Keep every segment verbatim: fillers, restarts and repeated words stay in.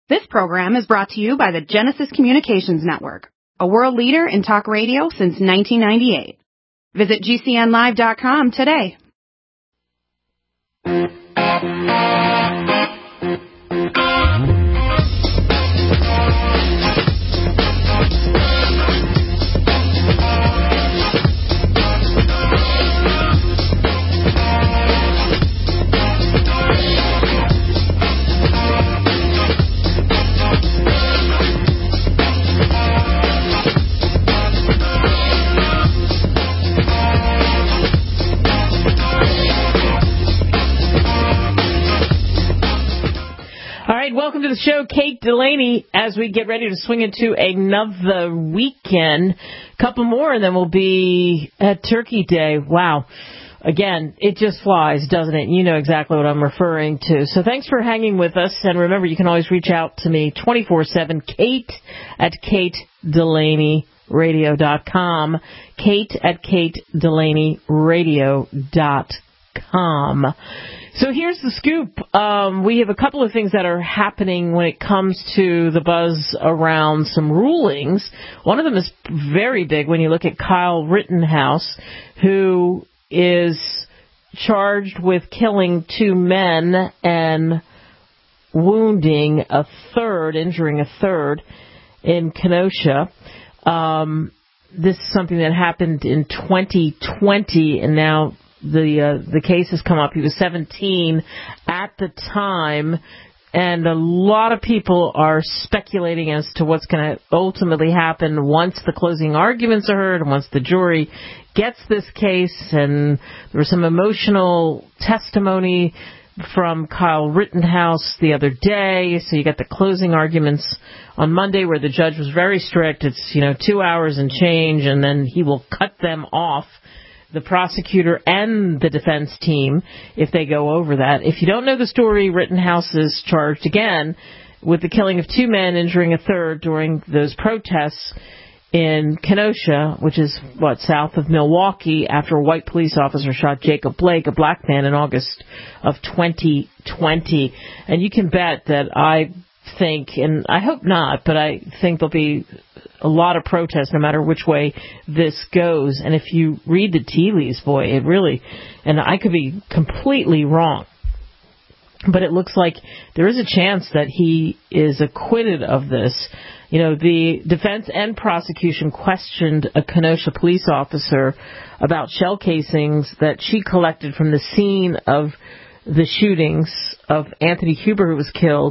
This program is brought to you by the Genesis Communications Network, a world leader in talk radio since nineteen ninety-eight. Visit G C N live dot com today. Welcome to the show, Kate Delaney, as we get ready to swing into another weekend. A couple more, and then we'll be at Turkey Day. Wow. Again, it just flies, doesn't it? You know exactly what I'm referring to. So thanks for hanging with us. And remember, you can always reach out to me twenty-four seven, Kate at Kate Delaney Radio dot com. Kate at Kate Delaney Radio dot com. So here's the scoop. Um, we have a couple of things that are happening when it comes to the buzz around some rulings. One of them is very big when you look at Kyle Rittenhouse, who is charged with killing two men and wounding a third, injuring a third in Kenosha. Um, this is something that happened in twenty twenty, and now The uh, the case has come up. He was seventeen at the time, and a lot of people are speculating as to what's going to ultimately happen once the closing arguments are heard and once the jury gets this case. And there was some emotional testimony from Kyle Rittenhouse the other day. So you got the closing arguments on Monday where the judge was very strict. It's, you know, two hours and change, and then he will cut them off, the prosecutor and the defense team, if they go over that. If you don't know the story, Rittenhouse is charged again with the killing of two men, injuring a third during those protests in Kenosha, which is, what, south of Milwaukee, after a white police officer shot Jacob Blake, a black man, in August of twenty twenty. And you can bet that I think, and I hope not, but I think there'll be a lot of protests no matter which way this goes. And if you read the tea leaves, boy, it really, and I could be completely wrong, but it looks like there is a chance that he is acquitted of this. You know, the defense and prosecution questioned a Kenosha police officer about shell casings that she collected from the scene of the shootings of Anthony Huber, who was killed,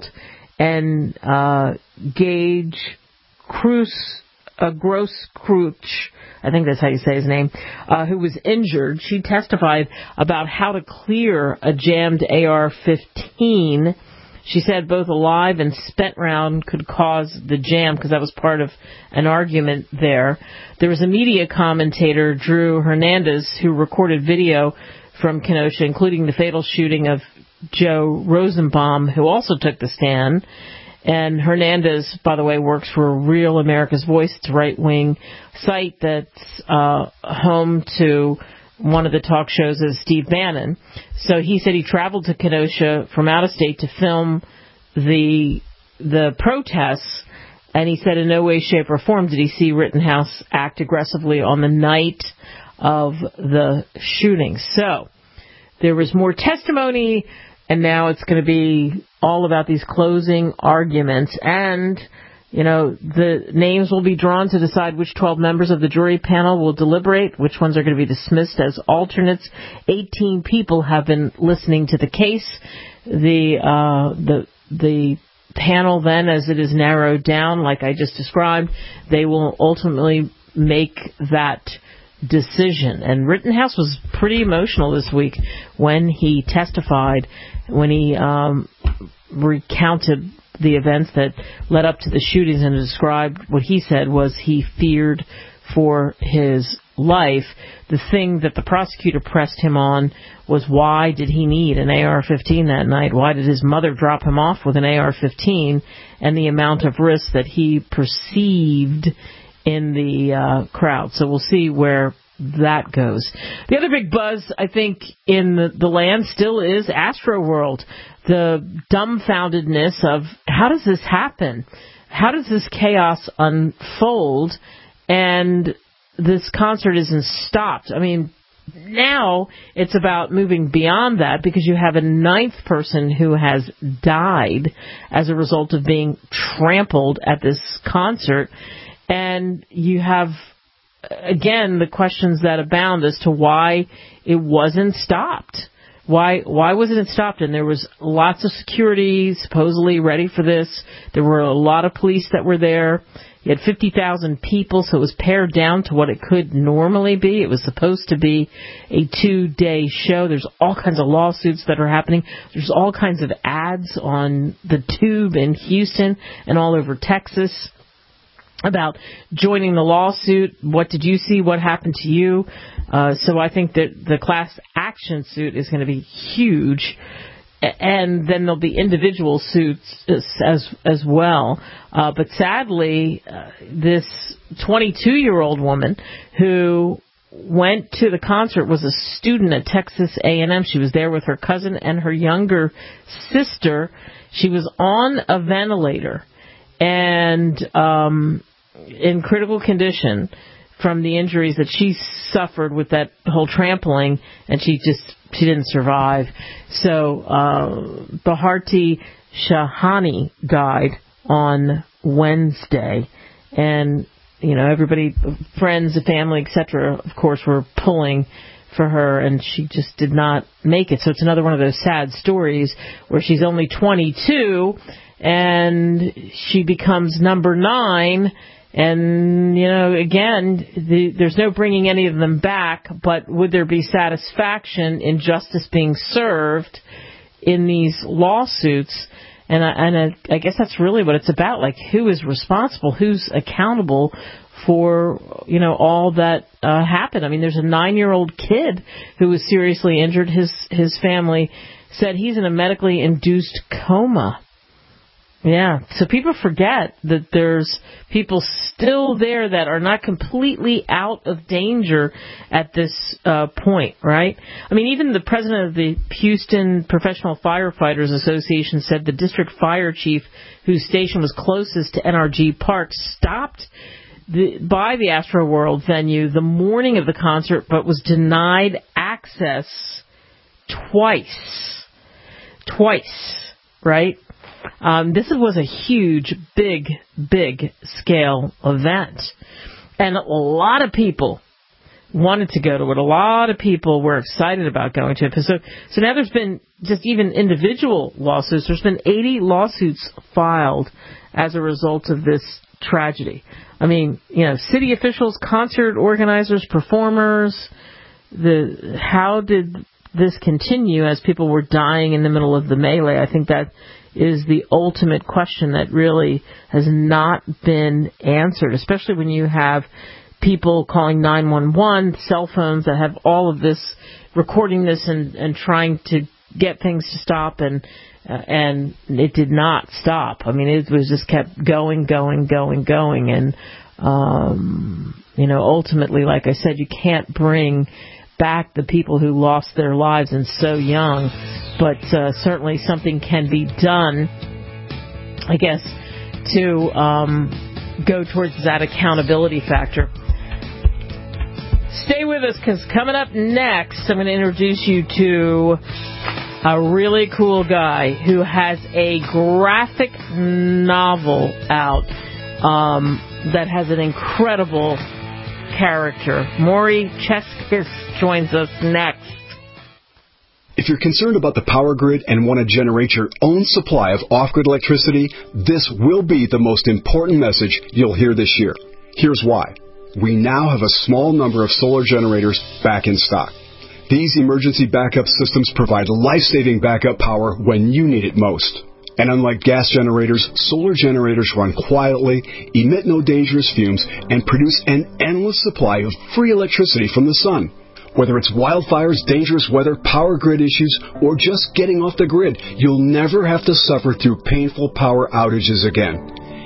and uh, Gage Cruz, uh, Gross Crouch, I think that's how you say his name, uh, who was injured. She testified about how to clear a jammed A R fifteen. She said both a live and spent round could cause the jam, because that was part of an argument there. There was a media commentator, Drew Hernandez, who recorded video from Kenosha, including the fatal shooting of Joe Rosenbaum, who also took the stand. And Hernandez, by the way, works for Real America's Voice. It's a right-wing site that's uh, home to one of the talk shows of Steve Bannon. So he said he traveled to Kenosha from out of state to film the the protests, and he said in no way, shape, or form did he see Rittenhouse act aggressively on the night of the shooting. So there was more testimony, and now it's going to be all about these closing arguments. And, you know, the names will be drawn to decide which twelve members of the jury panel will deliberate, which ones are going to be dismissed as alternates. eighteen people have been listening to the case. The, uh, the, the panel then, as it is narrowed down, like I just described, they will ultimately make that decision. And Rittenhouse was pretty emotional this week when he testified, when he um, recounted the events that led up to the shootings, and described what he said was he feared for his life. The thing that the prosecutor pressed him on was, why did he need an A R fifteen that night? Why did his mother drop him off with an A R fifteen? And the amount of risk that he perceived in the uh, crowd. So we'll see where that goes. The other big buzz, I think, in the, the land still is Astroworld. the dumbfoundedness of how does this happen? How does this chaos unfold? And this concert isn't stopped. I mean, now it's about moving beyond that because you have a ninth person who has died as a result of being trampled at this concert. And you have, again, the questions that abound as to why it wasn't stopped. Why why wasn't it stopped? And there was lots of security supposedly ready for this. There were a lot of police that were there. You had fifty thousand people, so it was pared down to what it could normally be. It was supposed to be a two-day show. There's all kinds of lawsuits that are happening. There's all kinds of ads on the tube in Houston and all over Texas about joining the lawsuit. What did you see? What happened to you? Uh, so I think that the class action suit is going to be huge. And then there'll be individual suits as as well. Uh, but sadly, uh, this twenty-two-year-old woman who went to the concert was a student at Texas A and M. She was there with her cousin and her younger sister. She was on a ventilator and um, in critical condition from the injuries that she suffered with that whole trampling, and she just she didn't survive. So uh, Bharti Shahani died on Wednesday, and you know everybody, friends, family, et cetera, of course, were pulling for her, and she just did not make it. So it's another one of those sad stories where she's only twenty-two and she becomes number nine. And, you know, again, the, there's no bringing any of them back, but would there be satisfaction in justice being served in these lawsuits? And I, and I, I guess that's really what it's about. Like, who is responsible? Who's accountable for, you know, all that uh, happened? I mean, there's a nine-year-old kid who was seriously injured. His, his family said he's in a medically induced coma. Yeah, so people forget that there's people still there that are not completely out of danger at this uh, point, right? I mean, even the president of the Houston Professional Firefighters Association said the district fire chief, whose station was closest to N R G Park, stopped the, by the Astroworld venue the morning of the concert, but was denied access twice. Twice, right? Um, this was a huge, big, big scale event. And a lot of people wanted to go to it. A lot of people were excited about going to it. So, so now there's been just even individual lawsuits. There's been eighty lawsuits filed as a result of this tragedy. I mean, you know, city officials, concert organizers, performers, the how did this continue as people were dying in the middle of the melee? I think that is the ultimate question that really has not been answered, especially when you have people calling nine one one, cell phones that have all of this, recording this and, and trying to get things to stop, and uh, and it did not stop. I mean, it was just kept going, going, going, going, and, um, you know, ultimately, like I said, you can't bring back the people who lost their lives and so young, but uh, certainly something can be done, I guess, to um, go towards that accountability factor. Stay with us, because coming up next, I'm going to introduce you to a really cool guy who has a graphic novel out um, that has an incredible character. Maury Cheskis joins us next. If you're concerned about the power grid and want to generate your own supply of off-grid electricity, this will be the most important message you'll hear this year. Here's why. We now have a small number of solar generators back in stock. These emergency backup systems provide life-saving backup power when you need it most. And unlike gas generators, solar generators run quietly, emit no dangerous fumes, and produce an endless supply of free electricity from the sun. Whether it's wildfires, dangerous weather, power grid issues, or just getting off the grid, you'll never have to suffer through painful power outages again.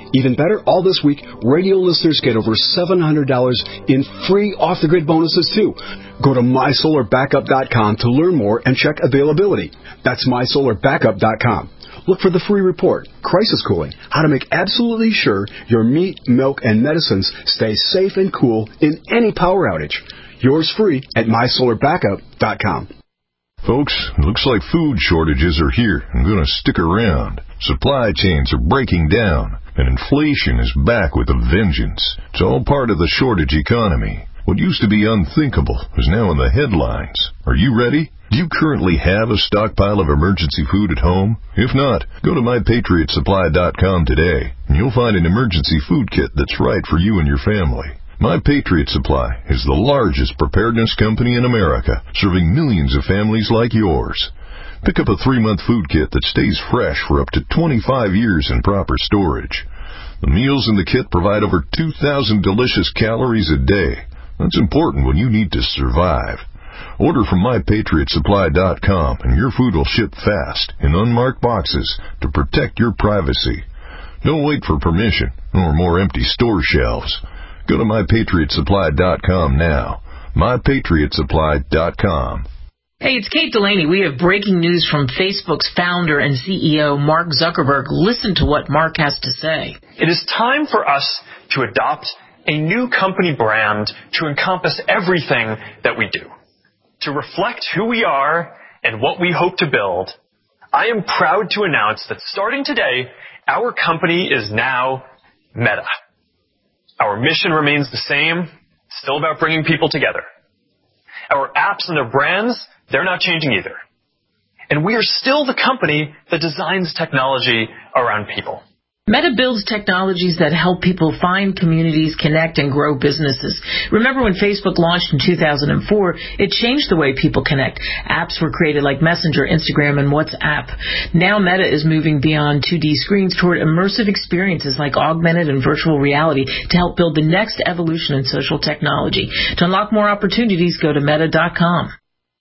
Even better, all this week, radio listeners get over seven hundred dollars in free off-the-grid bonuses, too. Go to my solar backup dot com to learn more and check availability. That's my solar backup dot com. Look for the free report, Crisis Cooling, how to make absolutely sure your meat, milk, and medicines stay safe and cool in any power outage. Yours free at my solar backup dot com. Folks, it looks like food shortages are here and going to stick around. Supply chains are breaking down, and inflation is back with a vengeance. It's all part of the shortage economy. What used to be unthinkable is now in the headlines. Are you ready? Do you currently have a stockpile of emergency food at home? If not, go to my patriot supply dot com today, and you'll find an emergency food kit that's right for you and your family. My Patriot Supply is the largest preparedness company in America, serving millions of families like yours. Pick up a three-month food kit that stays fresh for up to twenty-five years in proper storage. The meals in the kit provide over two thousand delicious calories a day. That's important when you need to survive. Order from my patriot supply dot com, and your food will ship fast in unmarked boxes to protect your privacy. Don't wait for permission or more empty store shelves. Go to my patriot supply dot com now. my patriot supply dot com. Hey, it's Kate Delaney. We have breaking news from Facebook's founder and C E O, Mark Zuckerberg. Listen to what Mark has to say. It is time for us to adopt a new company brand to encompass everything that we do. To reflect who we are and what we hope to build, I am proud to announce that starting today, our company is now Meta. Our mission remains the same, still about bringing people together. Our apps and their brands, they're not changing either. And we are still the company that designs technology around people. Meta builds technologies that help people find communities, connect, and grow businesses. Remember when Facebook launched in two thousand four, it changed the way people connect. Apps were created like Messenger, Instagram, and WhatsApp. Now Meta is moving beyond two D screens toward immersive experiences like augmented and virtual reality to help build the next evolution in social technology. To unlock more opportunities, go to meta dot com.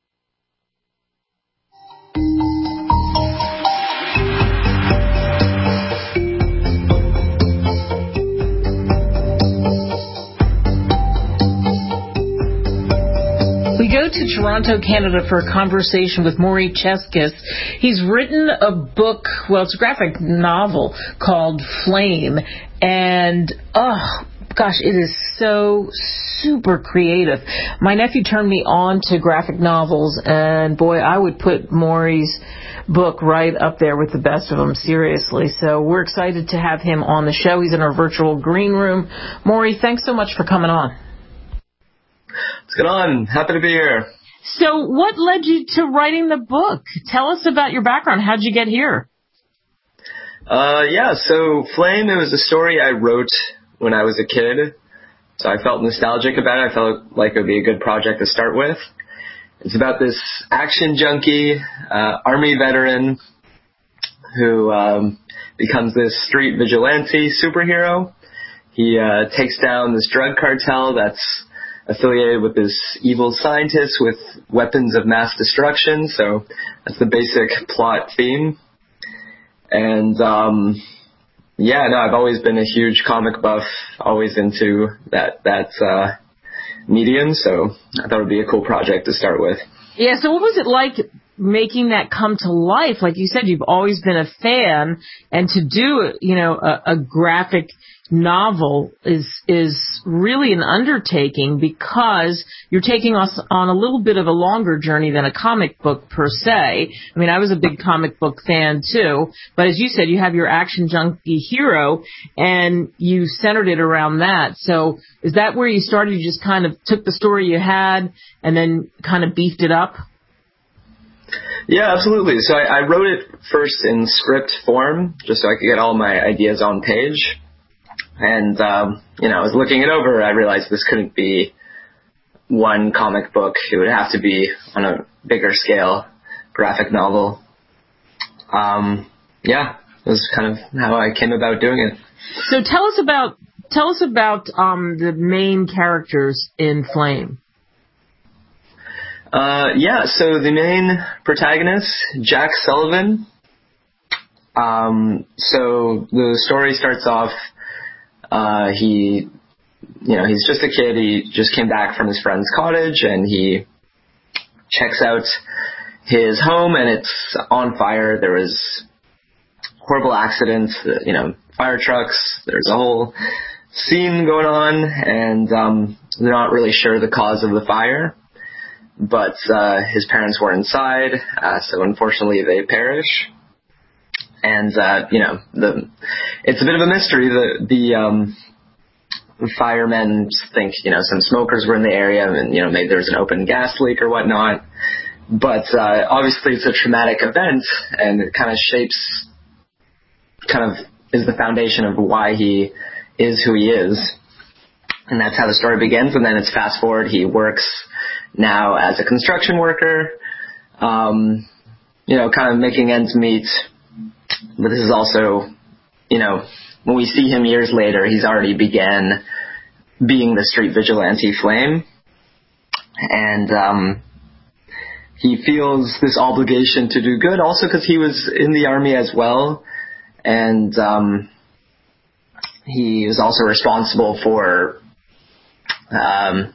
We go to Toronto, Canada for a conversation with Maury Cheskis. He's written a book, well, it's a graphic novel called Flame, and, oh, gosh, it is so super creative. My nephew turned me on to graphic novels, and, boy, I would put Maury's book right up there with the best of them, seriously. So we're excited to have him on the show. He's in our virtual green room. Maury, thanks so much for coming on. What's going on? Happy to be here. So what led you to writing the book? Tell us about your background. How'd you get here? Uh, yeah, so Flame, it was a story I wrote when I was a kid. So I felt nostalgic about it. I felt like it would be a good project to start with. It's about this action junkie, uh, army veteran who um, becomes this street vigilante superhero. He uh, takes down this drug cartel that's affiliated with this evil scientist with weapons of mass destruction. So that's the basic plot theme. And, um, yeah, no, I've always been a huge comic buff, always into that, that, uh, medium. So I thought it would be a cool project to start with. Yeah. So what was it like making that come to life? Like you said, you've always been a fan, and to do, you know, a, a graphic novel is is really an undertaking, because you're taking us on a little bit of a longer journey than a comic book per se. I mean, I was a big comic book fan too, but as you said, you have your action junkie hero and you centered it around that. So is that where you started? You just kind of took the story you had and then kind of beefed it up? Yeah, absolutely. So I, I wrote it first in script form, just so I could get all my ideas on page. And, um, you know, I was looking it over. I realized this couldn't be one comic book. It would have to be on a bigger scale graphic novel. Um, yeah, it was kind of how I came about doing it. So tell us about, tell us about, um, the main characters in Flame. Uh, yeah, so the main protagonist, Jack Sullivan. Um, so the story starts off Uh, he, you know, he's just a kid. He just came back from his friend's cottage, and he checks out his home, and it's on fire. There was horrible accident, you know, fire trucks. There's a whole scene going on, and um, they're not really sure the cause of the fire. But uh, his parents were inside, uh, so unfortunately they perish. And uh, you know, the it's a bit of a mystery. The the um, firemen think, you know, some smokers were in the area, and you know, maybe there was an open gas leak or whatnot. But uh, obviously, it's a traumatic event, and it kind of shapes, kind of is the foundation of why he is who he is. And that's how the story begins. And then it's fast forward. He works now as a construction worker, um, you know, kind of making ends meet. But this is also, you know, when we see him years later, he's already began being the street vigilante Flame. And um, he feels this obligation to do good, also because he was in the army as well. And um, he is also responsible for um,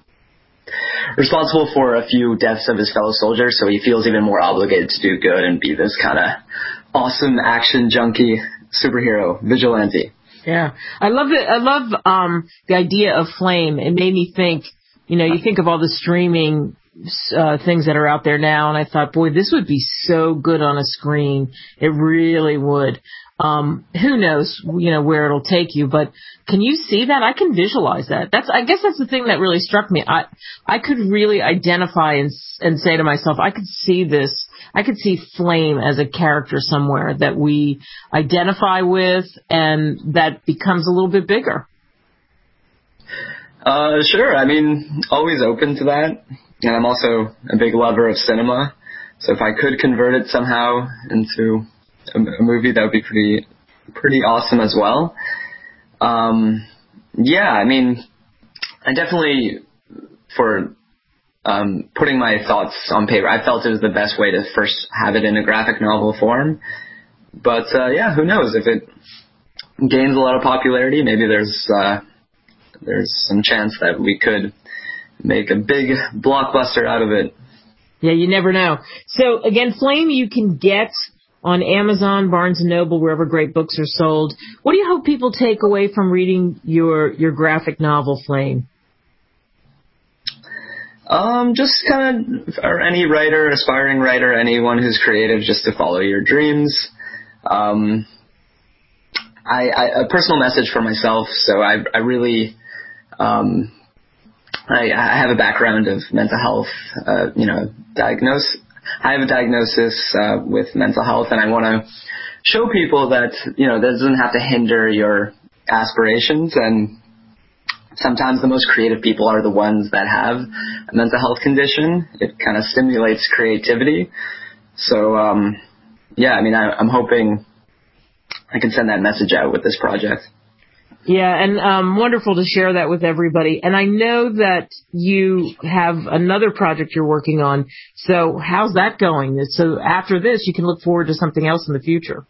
responsible for a few deaths of his fellow soldiers, so he feels even more obligated to do good and be this kind of awesome action junkie superhero vigilante. Yeah, I love it. I love um, the idea of Flame. It made me think. You know, you think of all the streaming uh, things that are out there now, and I thought, boy, this would be so good on a screen. It really would. Um, who knows, you know, where it'll take you, but can you see that? I can visualize that. That's, I guess that's the thing that really struck me. I, I could really identify and, and say to myself, I could see this. I could see Flame as a character somewhere that we identify with and that becomes a little bit bigger. Uh, sure. I mean, always open to that. And I'm also a big lover of cinema. So if I could convert it somehow into a, a movie, that would be pretty, pretty awesome as well. Um, yeah, I mean, I definitely, for um, putting my thoughts on paper, I felt it was the best way to first have it in a graphic novel form. But, uh, yeah, who knows? If it gains a lot of popularity, maybe there's, uh, there's some chance that we could make a big blockbuster out of it. Yeah, you never know. So, again, Flame you can get on Amazon, Barnes and Noble, wherever great books are sold. What do you hope people take away from reading your, your graphic novel, Flame? Um, just kind of, or any writer, aspiring writer, anyone who's creative, just to follow your dreams. Um, I, I a personal message for myself. So I, I really, um, I, I have a background of mental health, uh, you know, diagnose. I have a diagnosis uh, with mental health, and I want to show people that, you know, that doesn't have to hinder your aspirations. And sometimes the most creative people are the ones that have a mental health condition. It kind of stimulates creativity. So, um, yeah, I mean, I, I'm hoping I can send that message out with this project. Yeah, and um, wonderful to share that with everybody. And I know that you have another project you're working on. So how's that going? So after this, you can look forward to something else in the future.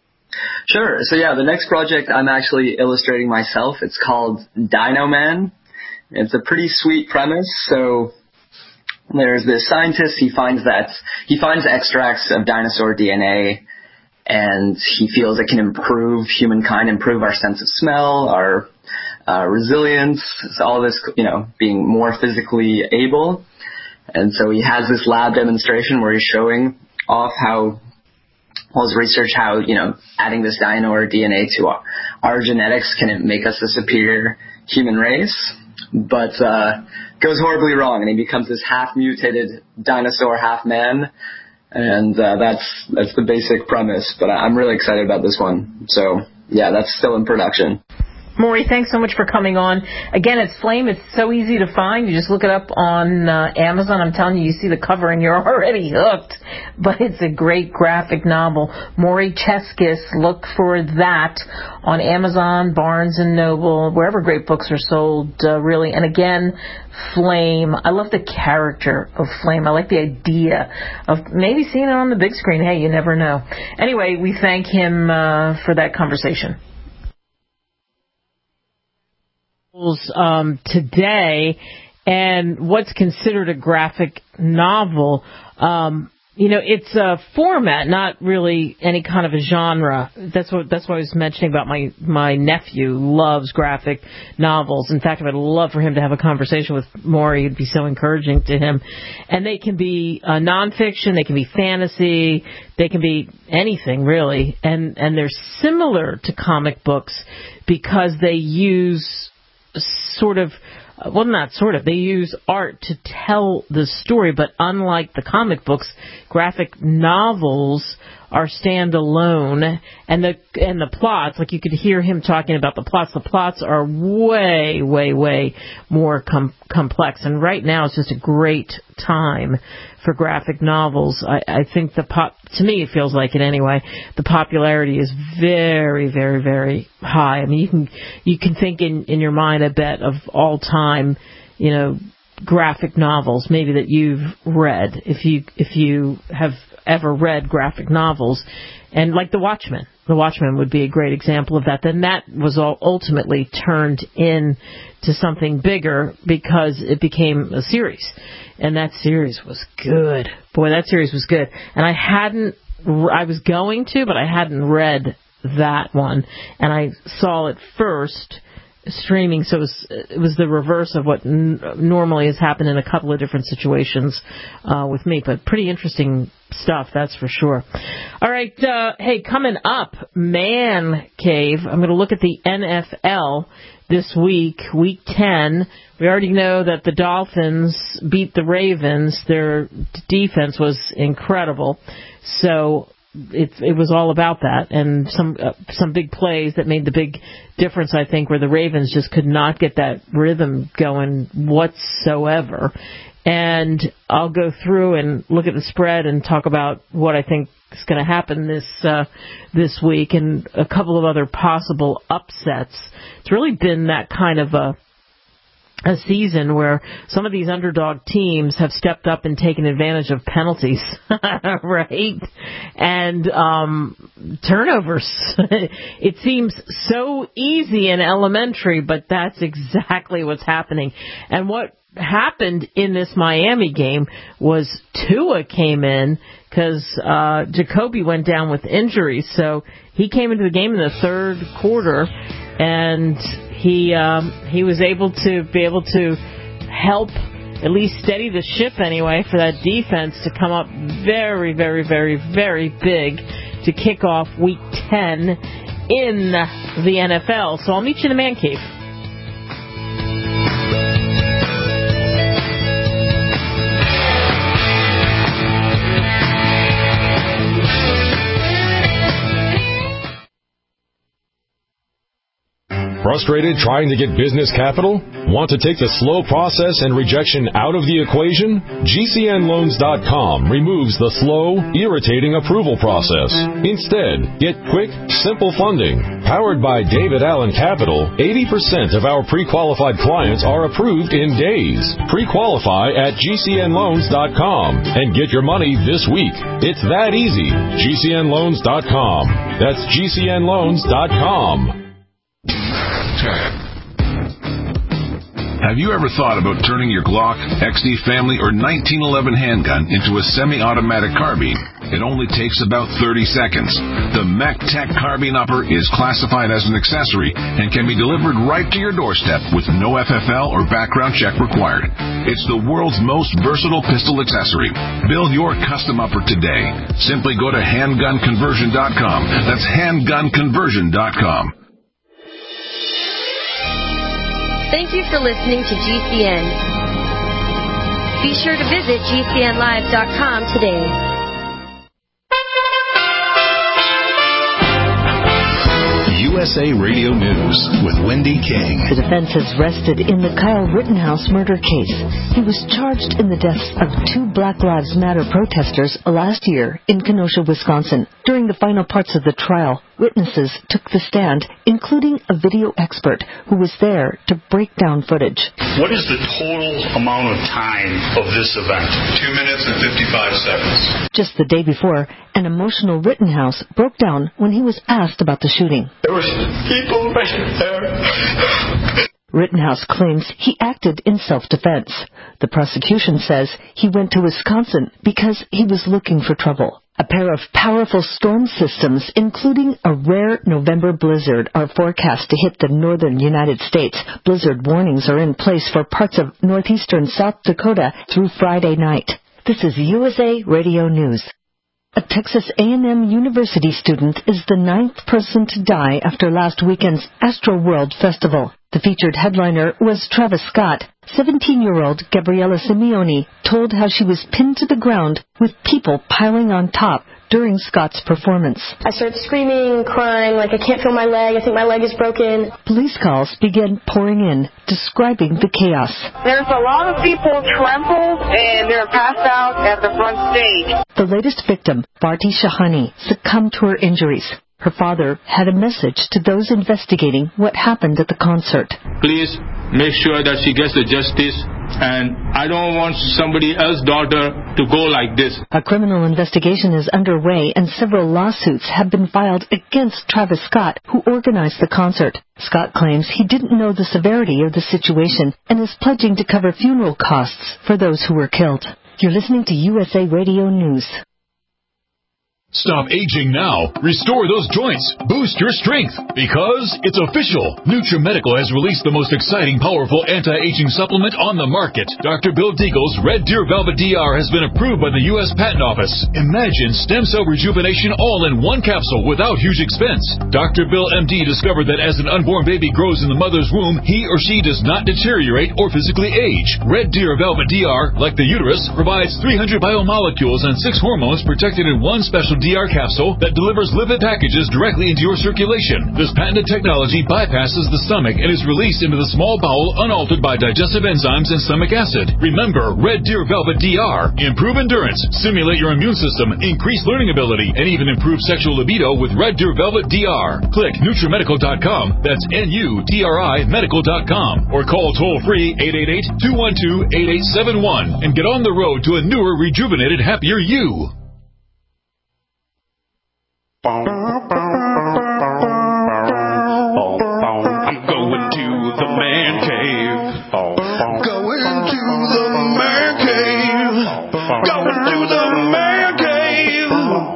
Sure. So, yeah, the next project I'm actually illustrating myself. It's called Dino Man. It's a pretty sweet premise. So there's this scientist. He finds that he finds extracts of dinosaur D N A, and he feels it can improve humankind, improve our sense of smell, our uh, resilience, so all this, you know, being more physically able. And so he has this lab demonstration where he's showing off how, well, his research, how, you know, adding this dino or D N A to our, our genetics can make us a superior human race. But uh, goes horribly wrong, and he becomes this half-mutated dinosaur, half-man. And uh, that's that's the basic premise, but I'm really excited about this one. So, yeah, that's still in production. Maury, thanks so much for coming on. Again, it's Flame. It's so easy to find. You just look it up on uh, Amazon. I'm telling you, you see the cover and you're already hooked. But it's a great graphic novel. Maury Cheskis, look for that on Amazon, Barnes and Noble, wherever great books are sold, uh, really. And again, Flame. I love the character of Flame. I like the idea of maybe seeing it on the big screen. Hey, you never know. Anyway, we thank him uh, for that conversation. Um, today, and what's considered a graphic novel. Um, you know, it's a format, not really any kind of a genre. That's what that's what I was mentioning about my my nephew loves graphic novels. In fact, I'd love for him to have a conversation with Maury. It'd be so encouraging to him. And they can be uh, nonfiction, they can be fantasy, they can be anything really. And and they're similar to comic books because they use sort of, well, not sort of, they use art to tell the story, but unlike the comic books, graphic novels are standalone, and the and the plots, like you could hear him talking about the plots, the plots are way, way, way more com- complex, and right now it's just a great time for graphic novels. I, I think the pop, to me it feels like it anyway, the popularity is very, very, very high. I mean, you can you can think in, in your mind, I bet, of all time, you know, graphic novels maybe that you've read, if you if you have ever read graphic novels, and like The Watchmen. The Watchmen would be a great example of that. Then that was all ultimately turned into something bigger because it became a series, and that series was good. Boy, that series was good. And I hadn't, I was going to, but I hadn't read that one, and I saw it first streaming, so it was, it was the reverse of what n- normally has happened in a couple of different situations uh, with me, but pretty interesting stuff, that's for sure. All right, uh, hey, coming up, Man Cave, I'm going to look at the N F L this week, week ten. We already know that the Dolphins beat the Ravens. Their defense was incredible, so It, it was all about that, and some uh, some big plays that made the big difference, I think, where the Ravens just could not get that rhythm going whatsoever. And I'll go through and look at the spread and talk about what I think is going to happen this uh, this week, and a couple of other possible upsets. It's really been that kind of a a season where some of these underdog teams have stepped up and taken advantage of penalties, right? And um, turnovers. It seems so easy and elementary, but that's exactly what's happening. And what happened in this Miami game was Tua came in because uh, Jacoby went down with injury, so he came into the game in the third quarter, and He um, he was able to be able to help at least steady the ship anyway for that defense to come up very, very, very, very big to kick off Week ten in the N F L. So I'll meet you in the Man Cave. Frustrated trying to get business capital? Want to take the slow process and rejection out of the equation? G C N loans dot com removes the slow, irritating approval process. Instead, get quick, simple funding. Powered by David Allen Capital, eighty percent of our pre-qualified clients are approved in days. Pre-qualify at G C N loans dot com and get your money this week. It's that easy. G C N loans dot com. That's G C N loans dot com. Have you ever thought about turning your Glock, X D Family, or nineteen eleven handgun into a semi-automatic carbine? It only takes about thirty seconds. The MacTech Carbine Upper is classified as an accessory and can be delivered right to your doorstep with no F F L or background check required. It's the world's most versatile pistol accessory. Build your custom upper today. Simply go to handgun conversion dot com. That's handgun conversion dot com. Thank you for listening to G C N. Be sure to visit G C N live dot com today. U S A Radio News with Wendy King. The defense has rested in the Kyle Rittenhouse murder case. He was charged in the deaths of two Black Lives Matter protesters last year in Kenosha, Wisconsin. During the final parts of the trial, witnesses took the stand, including a video expert who was there to break down footage. What is the total amount of time of this event? Two minutes and fifty-five seconds. Just the day before, an emotional Rittenhouse broke down when he was asked about the shooting. There was people right there. Rittenhouse claims he acted in self-defense. The prosecution says he went to Wisconsin because he was looking for trouble. A pair of powerful storm systems, including a rare November blizzard, are forecast to hit the northern United States. Blizzard warnings are in place for parts of northeastern South Dakota through Friday night. This is U S A Radio News. A Texas A and M University student is the ninth person to die after last weekend's Astroworld Festival. The featured headliner was Travis Scott. seventeen-year-old Gabriella Simeone told how she was pinned to the ground with people piling on top during Scott's performance. I started screaming, crying, like I can't feel my leg, I think my leg is broken. Police calls began pouring in, describing the chaos. There's a lot of people trampled and they're passed out at the front stage. The latest victim, Bharti Shahani, succumbed to her injuries. Her father had a message to those investigating what happened at the concert. Please make sure that she gets the justice, and I don't want somebody else's daughter to go like this. A criminal investigation is underway, and several lawsuits have been filed against Travis Scott, who organized the concert. Scott claims he didn't know the severity of the situation and is pledging to cover funeral costs for those who were killed. You're listening to U S A Radio News. Stop aging now. Restore those joints. Boost your strength. Because it's official. NutriMedical has released the most exciting, powerful anti-aging supplement on the market. Doctor Bill Deagle's Red Deer Velvet D R has been approved by the U S Patent Office. Imagine stem cell rejuvenation all in one capsule without huge expense. Doctor Bill M D discovered that as an unborn baby grows in the mother's womb, he or she does not deteriorate or physically age. Red Deer Velvet D R, like the uterus, provides three hundred biomolecules and six hormones protected in one special D R capsule that delivers lipid packages directly into your circulation. This patented technology bypasses the stomach and is released into the small bowel unaltered by digestive enzymes and stomach acid. Remember, Red Deer Velvet D R. Improve endurance, stimulate your immune system, increase learning ability, and even improve sexual libido with Red Deer Velvet D R. Click NutriMedical dot com, that's N U T R I medical dot com, or call toll-free eight eight eight, two one two, eight eight seven one and get on the road to a newer, rejuvenated, happier you. I'm going to the man cave. Going to the man cave. Going to the man cave.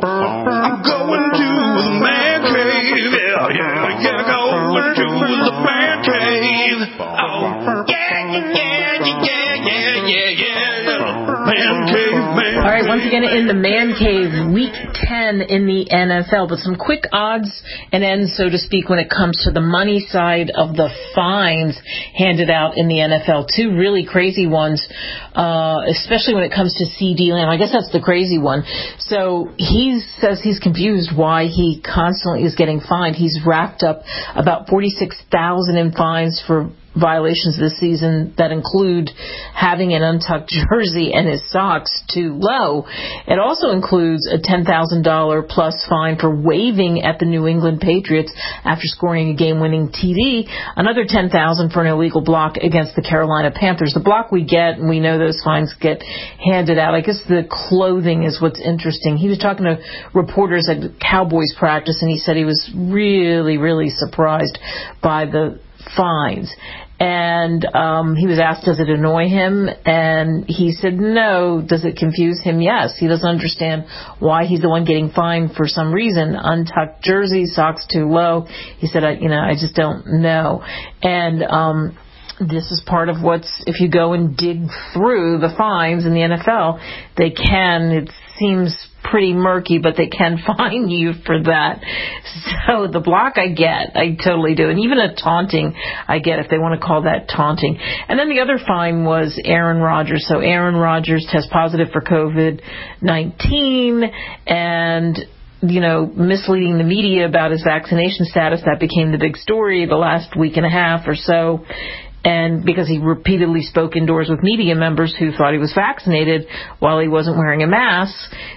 I'm going to the man cave. Yeah, yeah, yeah. Going to the man cave. Oh, yeah, yeah, yeah, yeah, yeah, yeah. Man cave, man. All right, once again in the Man Cave, week ten in the N F L, but some quick odds and ends, so to speak, when it comes to the money side of the fines handed out in the N F L. Two really crazy ones, uh, especially when it comes to CeeDee Lamb. I guess that's the crazy one. So he says he's confused why he constantly is getting fined. He's racked up about forty-six thousand dollars in fines for violations this season that include having an untucked jersey and his socks too low. It also includes a ten thousand dollars plus fine for waving at the New England Patriots after scoring a game-winning T D, another ten thousand dollars for an illegal block against the Carolina Panthers. The block we get, and we know those fines get handed out. I guess the clothing is what's interesting. He was talking to reporters at Cowboys practice, and he said he was really, really surprised by the fines. And um, he was asked, does it annoy him? And he said, no. Does it confuse him? Yes. He doesn't understand why he's the one getting fined for some reason. Untucked jersey, socks too low. He said, I, you know, I just don't know. And um, this is part of what's, if you go and dig through the fines in the N F L, they can, it seems pretty murky, but they can fine you for that. So the block I get, I totally do. And even a taunting I get, if they want to call that taunting. And then the other fine was Aaron Rodgers. So Aaron Rodgers tests positive for covid nineteen and, you know, misleading the media about his vaccination status. That became the big story the last week and a half or so. And because he repeatedly spoke indoors with media members who thought he was vaccinated while he wasn't wearing a mask.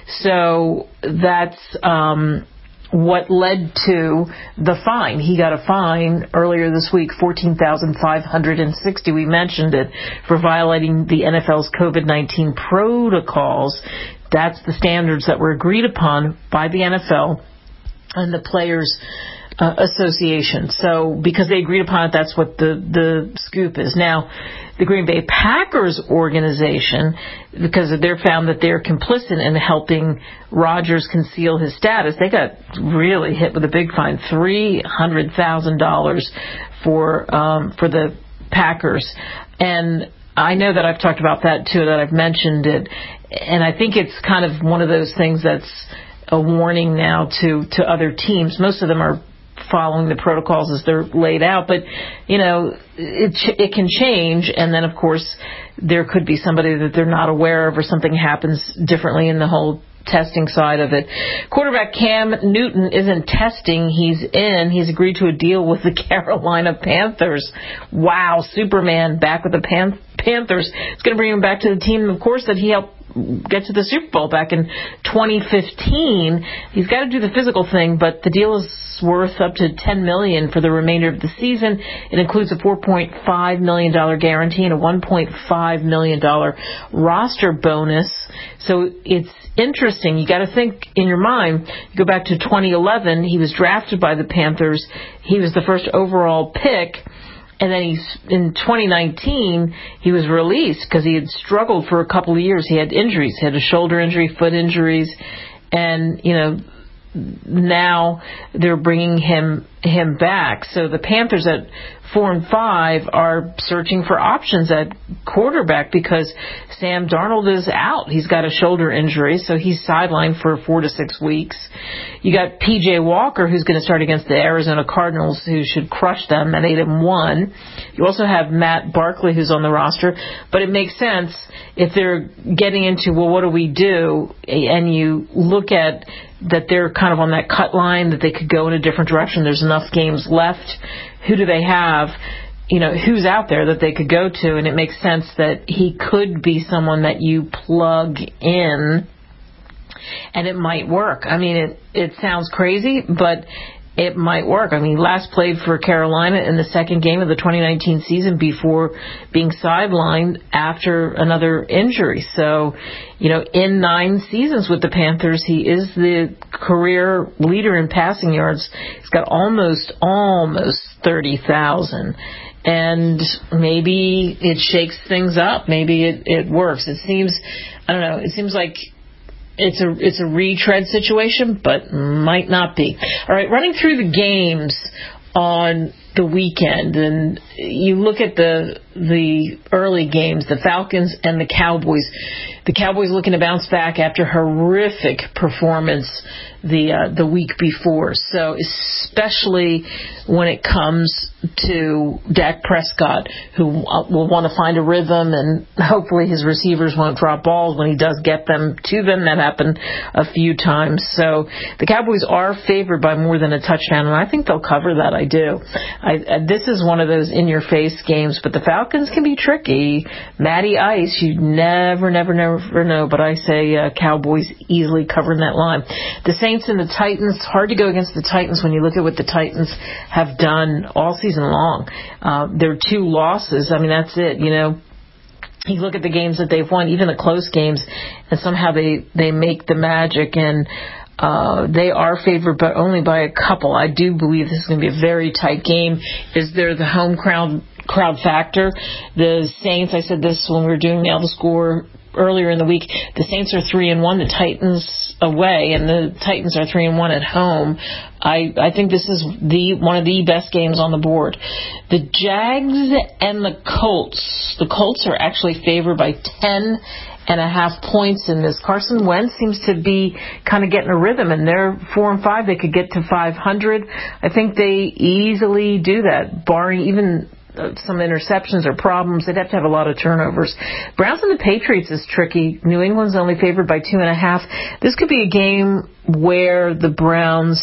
So that's um, what led to the fine. He got a fine earlier this week, fourteen thousand five hundred sixty dollars. We mentioned it, for violating the N F L's covid nineteen protocols. That's the standards that were agreed upon by the N F L and the players uh, association. So because they agreed upon it, that's what the, the scoop is. Now, the Green Bay Packers organization, because they're found that they're complicit in helping Rodgers conceal his status, they got really hit with a big fine, three hundred thousand dollars for um, for the Packers. And I know that I've talked about that too, that I've mentioned it, and I think it's kind of one of those things that's a warning now to, to other teams. Most of them are following the protocols as they're laid out, but you know, it it can change, and then of course there could be somebody that they're not aware of, or something happens differently in the whole testing side of it. Quarterback Cam Newton isn't testing, he's in. He's agreed to a deal with the Carolina Panthers. Wow, Superman back with the Pan- Panthers. It's going to bring him back to the team, of course, that he helped get to the Super Bowl back in twenty fifteen. He's got to do the physical thing, but the deal is worth up to ten million dollars for the remainder of the season. It includes a four point five million dollars guarantee and a one point five million dollars roster bonus. So it's interesting. You got to think in your mind. You go back to twenty eleven. He was drafted by the Panthers. He was the first overall pick. And then he's in twenty nineteen, he was released because he had struggled for a couple of years. He had injuries. He had a shoulder injury, foot injuries, and, you know, now they're bringing him him back. So the Panthers at four and five are searching for options at quarterback because Sam Darnold is out. He's got a shoulder injury, so he's sidelined for four to six weeks. You got P J Walker, who's going to start against the Arizona Cardinals, who should crush them at eight and one. You also have Matt Barkley, who's on the roster, but it makes sense if they're getting into, well, what do we do? And you look at that they're kind of on that cut line, that they could go in a different direction. There's enough games left. Who do they have? You know, who's out there that they could go to? And it makes sense that he could be someone that you plug in, and it might work. I mean, it, it sounds crazy, but it might work. I mean, last played for Carolina in the second game of the twenty nineteen season before being sidelined after another injury. So, you know, in nine seasons with the Panthers, he is the career leader in passing yards. He's got almost, almost thirty thousand. And maybe it shakes things up. Maybe it, it works. It seems, I don't know, it seems like It's a it's a retread situation, but might not be. All right, running through the games on the weekend, and you look at the the early games, the Falcons and the Cowboys. The Cowboys looking to bounce back after horrific performance the uh, the week before. So especially when it comes to Dak Prescott, who will want to find a rhythm, and hopefully his receivers won't drop balls when he does get them to them. That happened a few times. So the Cowboys are favored by more than a touchdown, and I think they'll cover that. I do. I, I, this is one of those in-your-face games, but the Falcons can be tricky. Matty Ice, you never, never, never know, but I say uh, Cowboys easily covering that line. The Saints and the Titans, hard to go against the Titans when you look at what the Titans have done all season long. Uh, their two losses, I mean, that's it, you know. You look at the games that they've won, even the close games, and somehow they, they make the magic, and uh, they are favored, but only by a couple. I do believe this is going to be a very tight game. Is there the home crowd crowd factor? The Saints, I said this when we were doing Nail the Score earlier in the week, the Saints are three and one, the Titans away, and the Titans are three and one at home. I, I think this is the one of the best games on the board. The Jags and the Colts. The Colts are actually favored by ten and a half points in this. Carson Wentz seems to be kind of getting a rhythm, and they're four and five. They could get to five hundred. I think they easily do that, barring even some interceptions or problems. They'd have to have a lot of turnovers. Browns and the Patriots is tricky. New England's only favored by two and a half. This could be a game where the Browns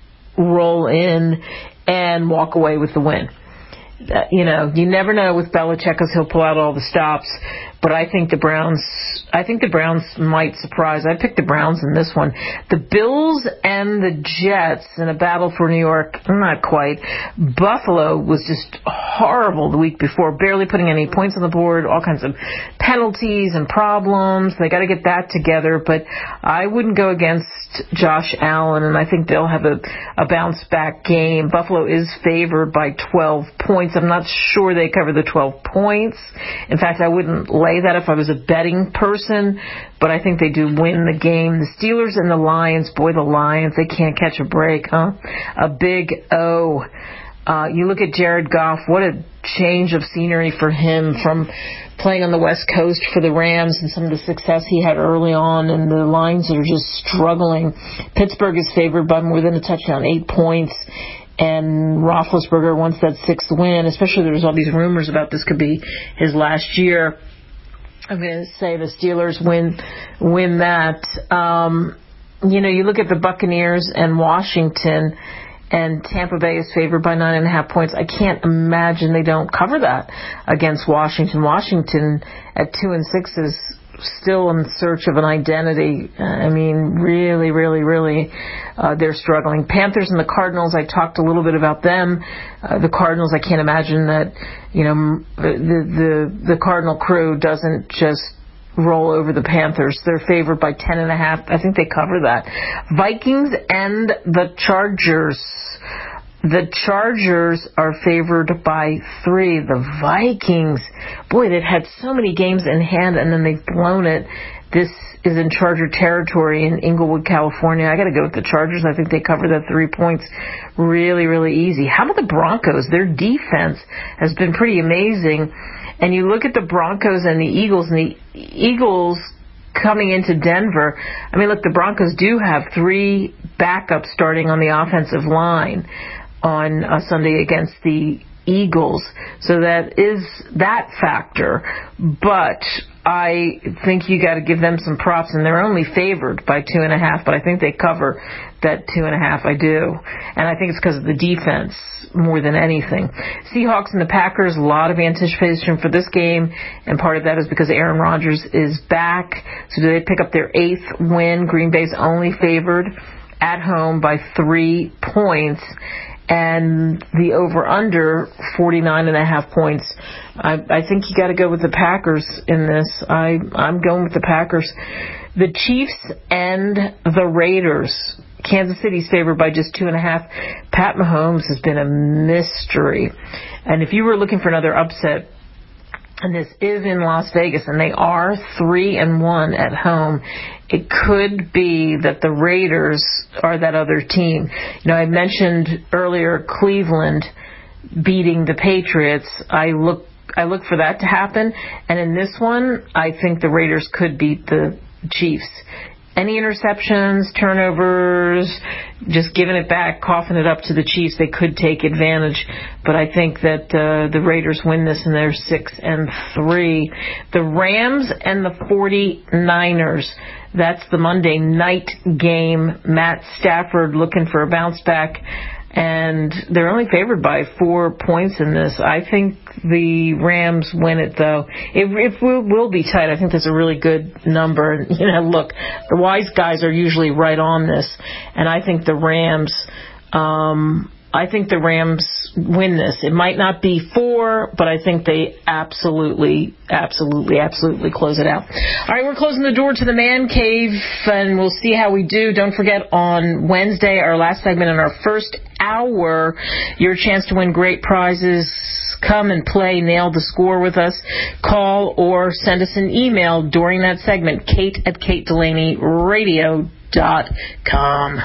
roll in and walk away with the win. Uh, you know, you never know with Belichick because he'll pull out all the stops. but I think the Browns, I think the Browns might surprise. I picked the Browns in this one. The Bills and the Jets in a battle for New York, not quite. Buffalo was just horrible the week before, barely putting any points on the board, all kinds of penalties and problems. They got to get that together, but I wouldn't go against Josh Allen, and I think they'll have a, a bounce back game. Buffalo is favored by twelve points. I'm not sure they cover the twelve points. In fact, I wouldn't lay that if I was a betting person, but I think they do win the game. The Steelers and the Lions, boy, the Lions, they can't catch a break, huh? A big O. Uh, you look at Jared Goff, what a change of scenery for him from playing on the West Coast for the Rams and some of the success he had early on, and the Lions are just struggling. Pittsburgh is favored by more than a touchdown, eight points. And Roethlisberger wants that sixth win, especially there's all these rumors about this could be his last year. I'm going to say the Steelers win win that. Um, you know, you look at the Buccaneers and Washington, and Tampa Bay is favored by nine and a half points. I can't imagine they don't cover that against Washington. Washington at two and six is still in search of an identity. I mean, really, really, really, uh, they're struggling. Panthers and the Cardinals, I talked a little bit about them. Uh, the Cardinals, I can't imagine that, you know, the, the, the Cardinal crew doesn't just roll over the Panthers. They're favored by ten and a half. I think they cover that. Vikings and the Chargers. The Chargers are favored by three. The Vikings, boy, they've had so many games in hand and then they've blown it. This is in Charger territory in Inglewood, California. I got to go with the Chargers. I think they cover that three points really, really easy. How about the Broncos? Their defense has been pretty amazing. And you look at the Broncos and the Eagles, and the Eagles coming into Denver. I mean, look, the Broncos do have three backups starting on the offensive line on uh, Sunday against the Eagles. So that is that factor. But I think you got to give them some props, and they're only favored by two and a half, but I think they cover that two and a half. I do. And I think it's because of the defense more than anything. Seahawks and the Packers, a lot of anticipation for this game, and part of that is because Aaron Rodgers is back. So do they pick up their eighth win? Green Bay's only favored at home by three points. And the over-under, forty-nine and a half points. I, I think you got to go with the Packers in this. I, I'm going with the Packers. The Chiefs and the Raiders. Kansas City's favored by just two and a half. Pat Mahomes has been a mystery. And if you were looking for another upset, and this is in Las Vegas, and they are three and one at home, it could be that the Raiders are that other team. You know, I mentioned earlier Cleveland beating the Patriots. I look, I look for that to happen, and in this one, I think the Raiders could beat the Chiefs. Any interceptions, turnovers, just giving it back, coughing it up to the Chiefs, they could take advantage. But I think that uh, the Raiders win this, and they're six and three. The Rams and the forty-niners. That's the Monday night game. Matt Stafford looking for a bounce back. And they're only favored by four points in this. I think the Rams win it, though. It, it will, will be tight. I think that's a really good number. You know, look, the wise guys are usually right on this, and I think the Rams. Um, I think the Rams win this. It might not be four, but I think they absolutely, absolutely, absolutely close it out. All right, we're closing the door to the Man Cave, and we'll see how we do. Don't forget, on Wednesday, our last segment in our first hour, your chance to win great prizes. Come and play Nail the Score with us. Call or send us an email during that segment, Kate at Kate Delaney Radio dot com.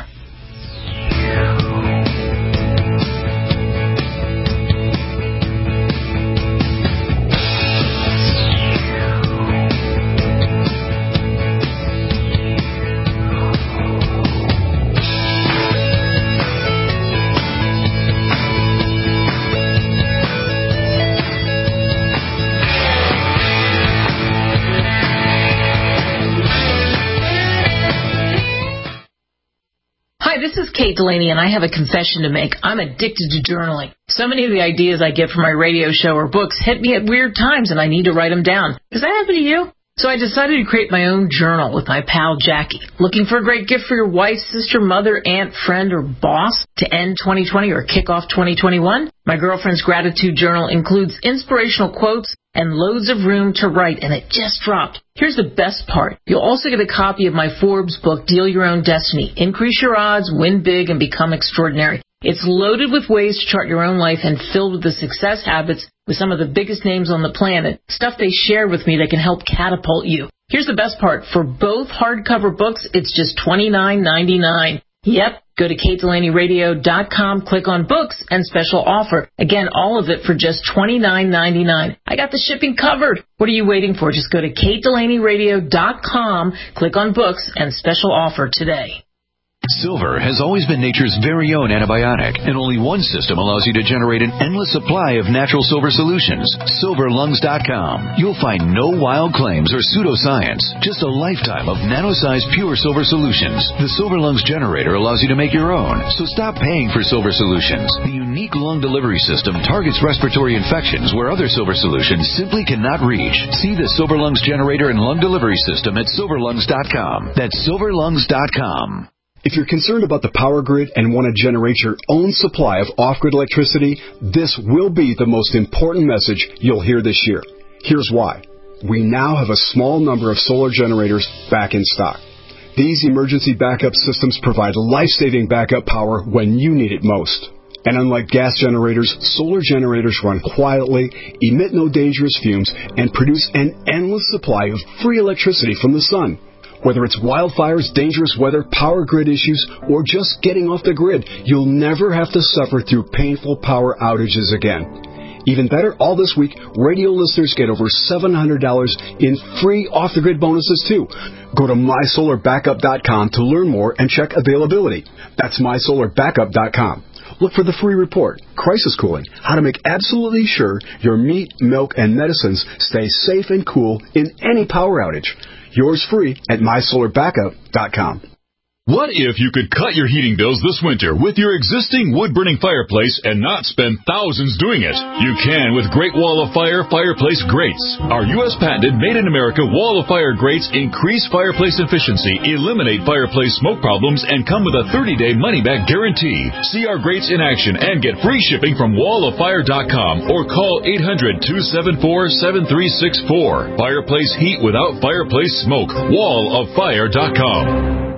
Kate Delaney, and I have a confession to make. I'm addicted to journaling. So many of the ideas I get from my radio show or books hit me at weird times, and I need to write them down. Does that happen to you? So I decided to create my own journal with my pal Jackie. Looking for a great gift for your wife, sister, mother, aunt, friend, or boss to end twenty twenty or kick off twenty twenty-one? My girlfriend's gratitude journal includes inspirational quotes and loads of room to write, and it just dropped. Here's the best part. You'll also get a copy of my Forbes book, Deal Your Own Destiny. Increase your odds, win big, and become extraordinary. It's loaded with ways to chart your own life and filled with the success habits with some of the biggest names on the planet, stuff they share with me that can help catapult you. Here's the best part. For both hardcover books, it's just twenty-nine ninety-nine. Yep, go to kate delaney radio dot com, click on books, and special offer. Again, all of it for just twenty-nine ninety-nine. I got the shipping covered. What are you waiting for? Just go to kate delaney radio dot com, click on books, and special offer today. Silver has always been nature's very own antibiotic, and only one system allows you to generate an endless supply of natural silver solutions. silver lungs dot com. You'll find no wild claims or pseudoscience, just a lifetime of nano-sized pure silver solutions. The Silver Lungs generator allows you to make your own, so stop paying for silver solutions. The unique lung delivery system targets respiratory infections where other silver solutions simply cannot reach. See the Silver Lungs generator and lung delivery system at silver lungs dot com. That's silver lungs dot com. If you're concerned about the power grid and want to generate your own supply of off-grid electricity, this will be the most important message you'll hear this year. Here's why. We now have a small number of solar generators back in stock. These emergency backup systems provide life-saving backup power when you need it most. And unlike gas generators, solar generators run quietly, emit no dangerous fumes, and produce an endless supply of free electricity from the sun. Whether it's wildfires, dangerous weather, power grid issues, or just getting off the grid, you'll never have to suffer through painful power outages again. Even better, all this week, radio listeners get over seven hundred dollars in free off-the-grid bonuses, too. Go to my solar backup dot com to learn more and check availability. That's my solar backup dot com. Look for the free report, Crisis Cooling, how to make absolutely sure your meat, milk, and medicines stay safe and cool in any power outage. Yours free at my solar backup dot com. What if you could cut your heating bills this winter with your existing wood-burning fireplace and not spend thousands doing it? You can with Great Wall of Fire Fireplace Grates. Our U S patented made-in-America Wall of Fire grates increase fireplace efficiency, eliminate fireplace smoke problems, and come with a thirty-day money-back guarantee. See our grates in action and get free shipping from wall of fire dot com or call eight hundred, two seven four, seven three six four. Fireplace heat without fireplace smoke. wall of fire dot com.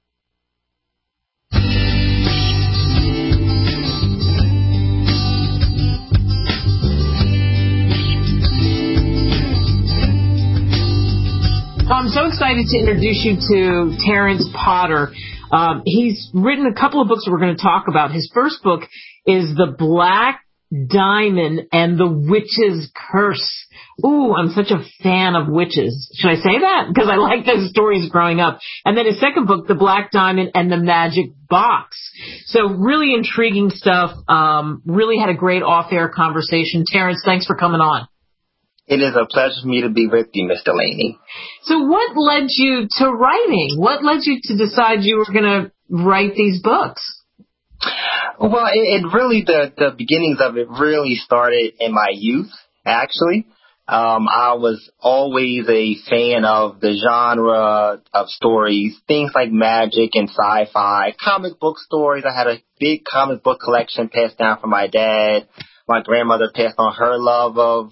I'm so excited to introduce you to Terrence Potter. Um, he's written a couple of books that we're going to talk about. His first book is The Black Diamond and the Witch's Curse. Ooh, I'm such a fan of witches. Should I say that? Because I like those stories growing up. And then his second book, The Black Diamond and the Magic Box. So really intriguing stuff. Um, really had a great off-air conversation. Terrence, thanks for coming on. It is a pleasure for me to be with you, Miss Delaney. So what led you to writing? What led you to decide you were going to write these books? Well, it, it really, the, the beginnings of it really started in my youth, actually. Um, I was always a fan of the genre of stories, things like magic and sci-fi, comic book stories. I had a big comic book collection passed down from my dad. My grandmother passed on her love of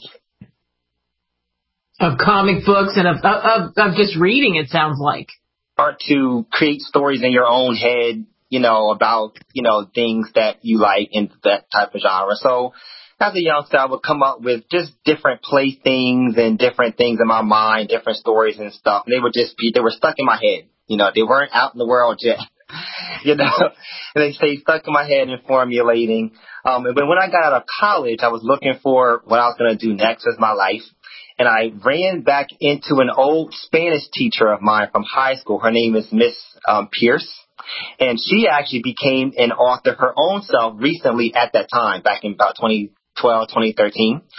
Of comic books and of, of of just reading, it sounds like. Art to create stories in your own head, you know, about, you know, things that you like in that type of genre. So as a youngster, I would come up with just different playthings and different things in my mind, different stories and stuff. And they would just be, they were stuck in my head. You know, they weren't out in the world yet, you know, and they stayed stuck in my head and formulating. Um, and when I got out of college, I was looking for what I was going to do next with my life. And I ran back into an old Spanish teacher of mine from high school. Her name is Miss um, Pierce. And she actually became an author her own self recently at that time, back in about twenty twelve, twenty thirteen.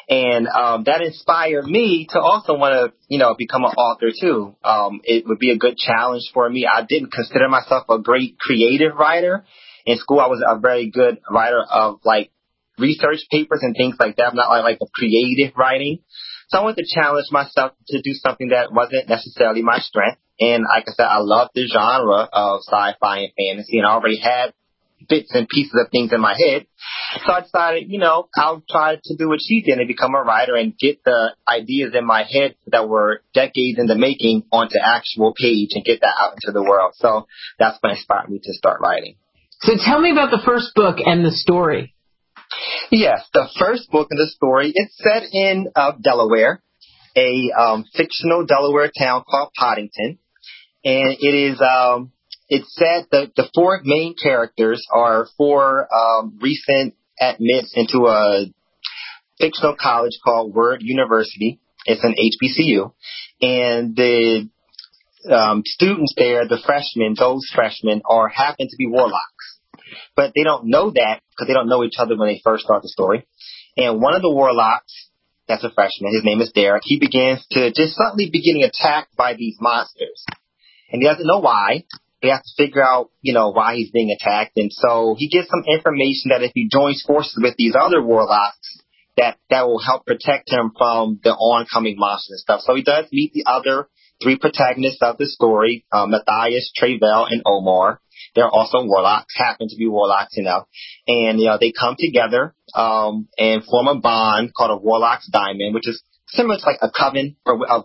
And um, that inspired me to also want to, you know, become an author too. Um, it would be a good challenge for me. I didn't consider myself a great creative writer. In school, I was a very good writer of like research papers and things like that. I'm not like, like a creative writing. So I wanted to challenge myself to do something that wasn't necessarily my strength. And like I said, I love the genre of sci-fi and fantasy, and I already had bits and pieces of things in my head. So I decided, you know, I'll try to do what she did and become a writer and get the ideas in my head that were decades in the making onto actual page and get that out into the world. So that's what inspired me to start writing. So tell me about the first book and the story. Yes, the first book in the story, it's set in uh, Delaware, a um, fictional Delaware town called Poddington. And it is... Um, It's set that the four main characters are four um, recent admits into a fictional college called Word University. It's an H B C U. And the um, students there, the freshmen, those freshmen, are happen to be warlocks. But they don't know that because they don't know each other when they first start the story. And one of the warlocks, that's a freshman, his name is Derek, he begins to just suddenly be getting attacked by these monsters. And he doesn't know why. He has to figure out, you know, why he's being attacked. And so he gets some information that if he joins forces with these other warlocks, that, that will help protect him from the oncoming monsters and stuff. So he does meet the other three protagonists of the story, uh, Matthias, Trevel, and Omar. They're also warlocks, happen to be warlocks, you know. And, you know, they come together um, and form a bond called a Warlock's Diamond, which is similar to like a coven of, of,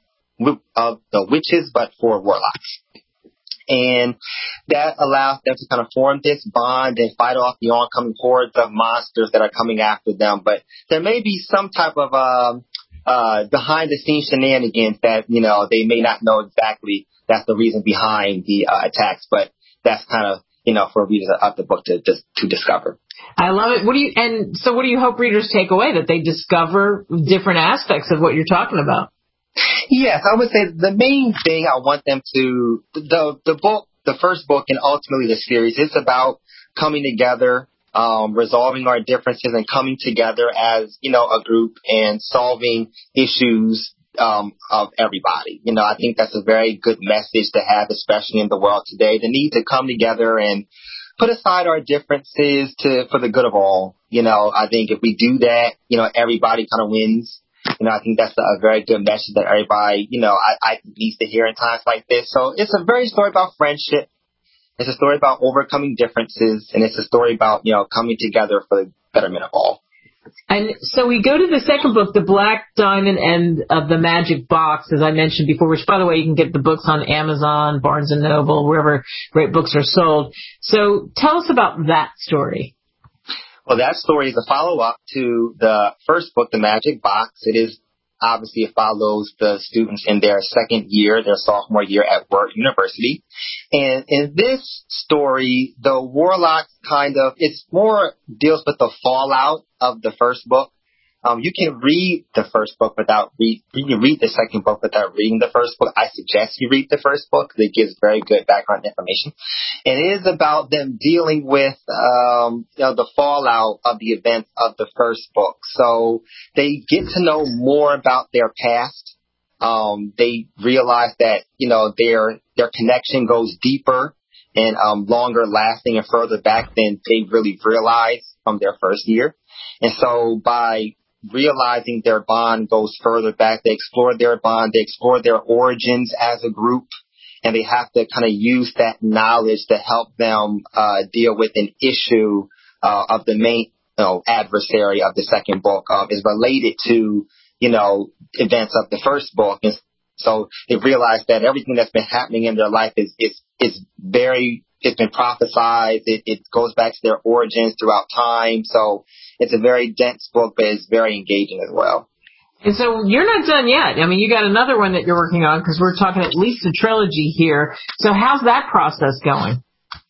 of the witches, but for warlocks. And that allows them to kind of form this bond and fight off the oncoming hordes of monsters that are coming after them. But there may be some type of um, uh, behind-the-scenes shenanigans that, you know, they may not know exactly that's the reason behind the uh, attacks. But that's kind of, you know, for readers of the book to just to discover. I love it. What do you and so what do you hope readers take away? That they discover different aspects of what you're talking about? Yes, I would say the main thing I want them to, the the book, the first book and ultimately the series, it's about coming together, um, resolving our differences and coming together as, you know, a group and solving issues um, of everybody. You know, I think that's a very good message to have, especially in the world today, the need to come together and put aside our differences to for the good of all. You know, I think if we do that, you know, everybody kind of wins. You know, I think that's a very good message that everybody, you know, I, I needs to hear in times like this. So it's a very story about friendship. It's a story about overcoming differences. And it's a story about, you know, coming together for the betterment of all. And so we go to the second book, The Black Diamond and uh, the Magic Box, as I mentioned before, which, by the way, you can get the books on Amazon, Barnes and Noble, wherever great books are sold. So tell us about that story. Well, that story is a follow-up to the first book, The Magic Box. It is, obviously, it follows the students in their second year, their sophomore year at Word University. And in this story, the warlocks kind of, it's more deals with the fallout of the first book. Um, you can read the first book without read. You can read the second book without reading the first book. I suggest you read the first book because it gives very good background information. And it is about them dealing with, um, you know, the fallout of the events of the first book. So they get to know more about their past. Um, they realize that, you know, their their connection goes deeper and um, longer lasting and further back than they really realized from their first year. And so by realizing their bond goes further back, they explore their bond, they explore their origins as a group, and they have to kind of use that knowledge to help them uh, deal with an issue uh, of the main, you know, adversary of the second book. Um, is related to, you know, events of the first book. And so they realize that everything that's been happening in their life is is is very, it's been prophesied. It, it goes back to their origins throughout time. So it's a very dense book, but it's very engaging as well. And so you're not done yet. I mean, you got another one that you're working on because we're talking at least a trilogy here. So how's that process going?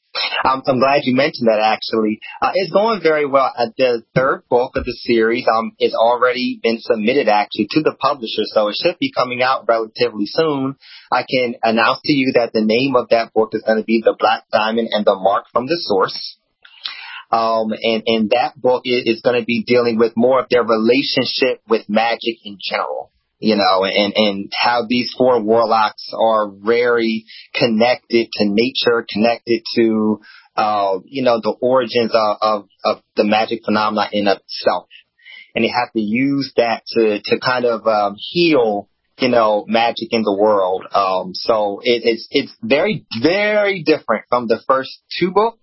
Um, I'm glad you mentioned that, actually. Uh, it's going very well. Uh, the third book of the series um, is already been submitted, actually, to the publisher, so it should be coming out relatively soon. I can announce to you that the name of that book is going to be The Black Diamond and the Mark from the Source. Um, and, and that book is, is going to be dealing with more of their relationship with magic in general, you know, and, and how these four warlocks are very connected to nature, connected to, uh, you know, the origins of, of, of the magic phenomenon in itself. And they have to use that to, to kind of, um, heal, you know, magic in the world. Um, so it, it's, it's very, very different from the first two books.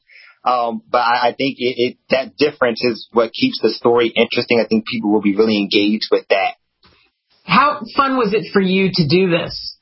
Um, but I, I think it, it, that difference is what keeps the story interesting. I think people will be really engaged with that. How fun was it for you to do this?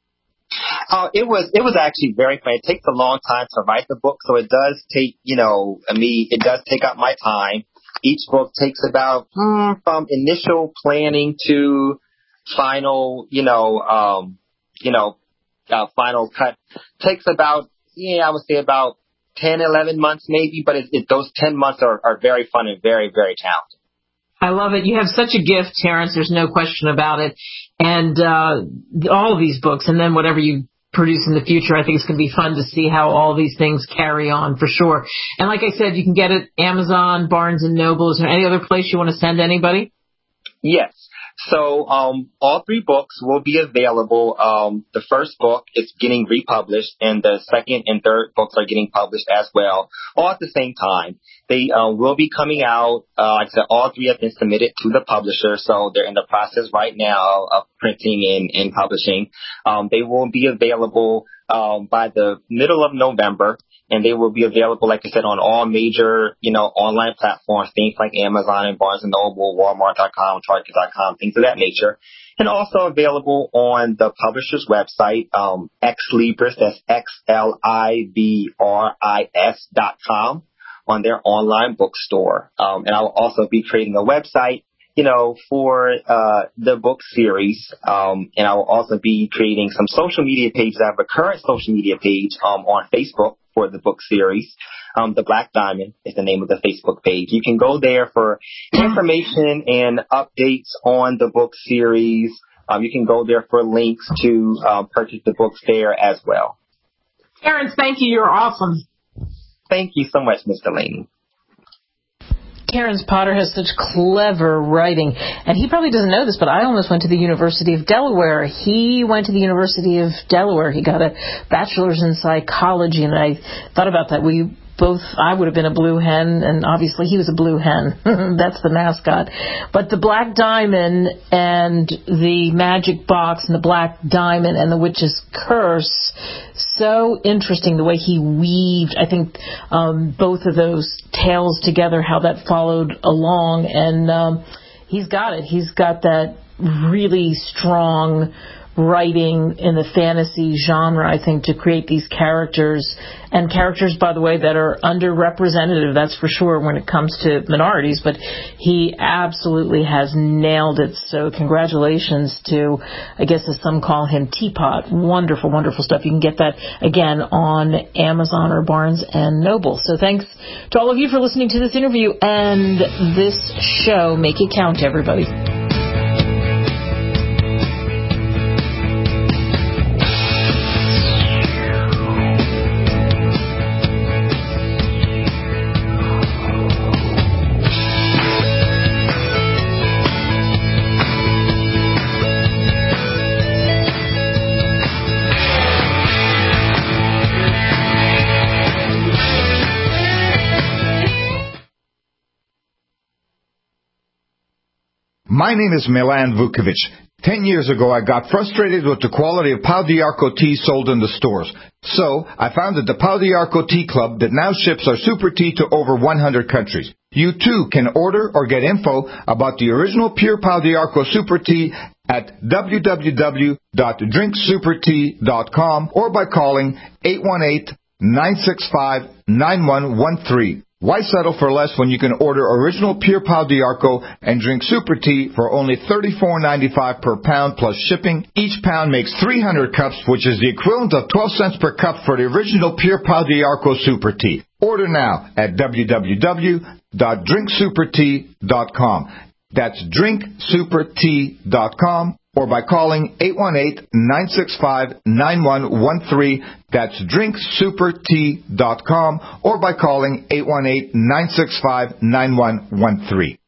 Uh, it was, it was actually very fun. It takes a long time to write the book. So it does take, you know, me, it does take up my time. Each book takes about, hmm, from initial planning to final, you know, um, you know, uh, final cut takes about, yeah, I would say about ten, eleven months maybe, but it, it, those ten months are, are very fun and very, very challenging. I love it. You have such a gift, Terrence. There's no question about it. And uh, all of these books, and then whatever you produce in the future, I think it's going to be fun to see how all these things carry on for sure. And like I said, you can get it Amazon, Barnes and Noble. Is there any other place you want to send anybody? Yes. So um, all three books will be available. Um, the first book is getting republished, and the second and third books are getting published as well, all at the same time. They uh, will be coming out. Uh, like I said, all three have been submitted to the publisher, so they're in the process right now of printing and, and publishing. Um, they will be available um, by the middle of November. And they will be available, like I said, on all major, you know, online platforms, things like Amazon and Barnes and Noble, Walmart dot com, Target dot com, things of that nature. And also available on the publisher's website, um, Xlibris, that's X L I B R I S dot com, on their online bookstore. Um, and I will also be creating a website, you know, for uh the book series. Um, and I will also be creating some social media pages. I have a current social media page um on Facebook for the book series. Um, The Black Diamond is the name of the Facebook page. You can go there for information and updates on the book series. Um, you can go there for links to um, purchase the books there as well. Terrence, thank you. You're awesome. Thank you so much, Miz Delaney. Terrence Potter has such clever writing, and he probably doesn't know this, but I almost went to the University of Delaware. He went to the University of Delaware. He got a bachelor's in psychology, and I thought about that. We both, I would have been a blue hen, and obviously he was a blue hen. That's the mascot. But the Black Diamond and the Magic Box and the Black Diamond and the Witch's Curse, so interesting the way he weaved, I think, um, both of those tales together, how that followed along. And um, he's got it. He's got that really strong writing in the fantasy genre, I think, to create these characters, and characters, by the way, that are underrepresented, that's for sure, when it comes to minorities, but he absolutely has nailed it. So congratulations to, I guess as some call him, Teapot. Wonderful, wonderful stuff. You can get that, again, on Amazon or Barnes and Noble. So thanks to all of you for listening to this interview and this show. Make it count, everybody. My name is Milan Vukovic. Ten years ago, I got frustrated with the quality of Pau d'Arco tea sold in the stores. So, I founded the Pau d'Arco Tea Club that now ships our super tea to over one hundred countries. You too can order or get info about the original pure Pau d'Arco super tea at w w w dot drink super tea dot com or by calling eight one eight, nine six five, nine one one three. Why settle for less when you can order original pure Pau d'Arco and drink super tea for only thirty-four ninety-five per pound plus shipping? Each pound makes three hundred cups, which is the equivalent of twelve cents per cup for the original pure Pau d'Arco super tea. Order now at w w w dot drink super tea dot com. That's drink super tea dot com or by calling eight one eight, nine six five, nine one one three. That's drink super tea dot com or by calling eight one eight, nine six five, nine one one three.